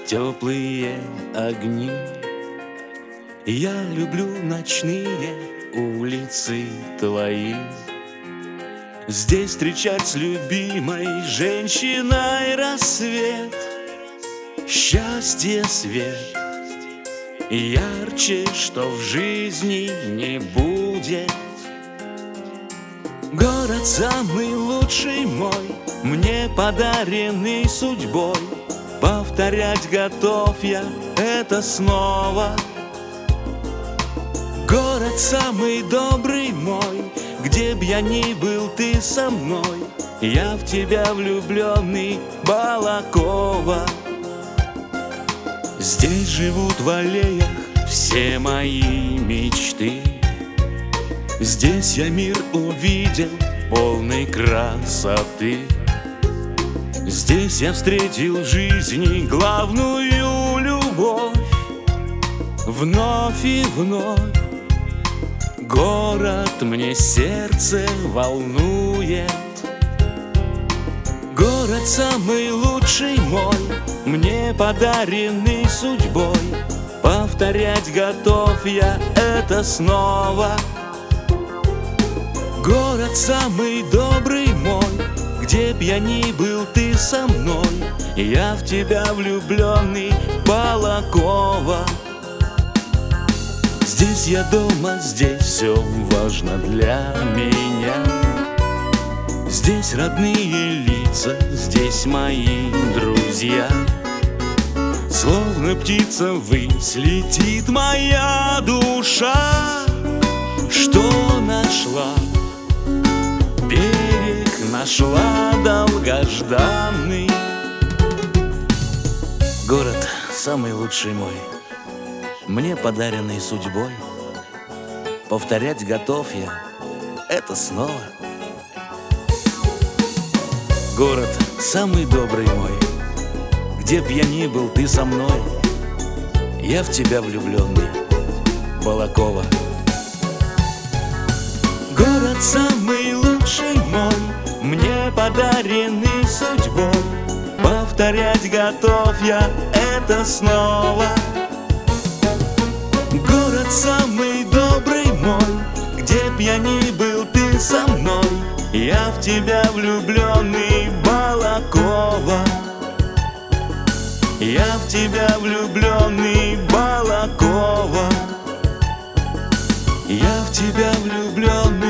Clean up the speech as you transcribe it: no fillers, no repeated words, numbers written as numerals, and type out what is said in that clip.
теплые огни. Я люблю ночные улицы твои. Здесь встречать с любимой женщиной рассвет. Счастье, свет ярче, что в жизни не будет. Город самый лучший мой, мне подаренный судьбой. Повторять готов я это снова. Город самый добрый мой, где б я ни был, ты со мной. Я в тебя влюбленный, Балакова. Здесь живут в аллеях все мои мечты. Здесь я мир увидел полной красоты. Здесь я встретил в жизни главную любовь. Вновь и вновь город мне сердце волнует. Город самый лучший мой, мне подаренный судьбой. Повторять готов я это снова. Город самый добрый мой, где б я ни был, ты со мной. Я в тебя влюбленный, Балакова. Здесь я дома, здесь все важно для меня. Здесь родные лица, здесь мои друзья. Словно птица ввысь летит моя душа. Что нашла? Берег нашла долгожданный. Город самый лучший мой, мне подаренный судьбой. Повторять готов я это снова. Город самый добрый мой, где б я ни был, ты со мной. Я в тебя влюбленный, Балакова. Город самый лучший мой, мне подаренный судьбой. Повторять готов я это снова. Город самый добрый мой, где б я ни был, ты со мной. Я в тебя влюбленный, Балакова. Я в тебя влюбленный, Балакова. Я в тебя влюбленный.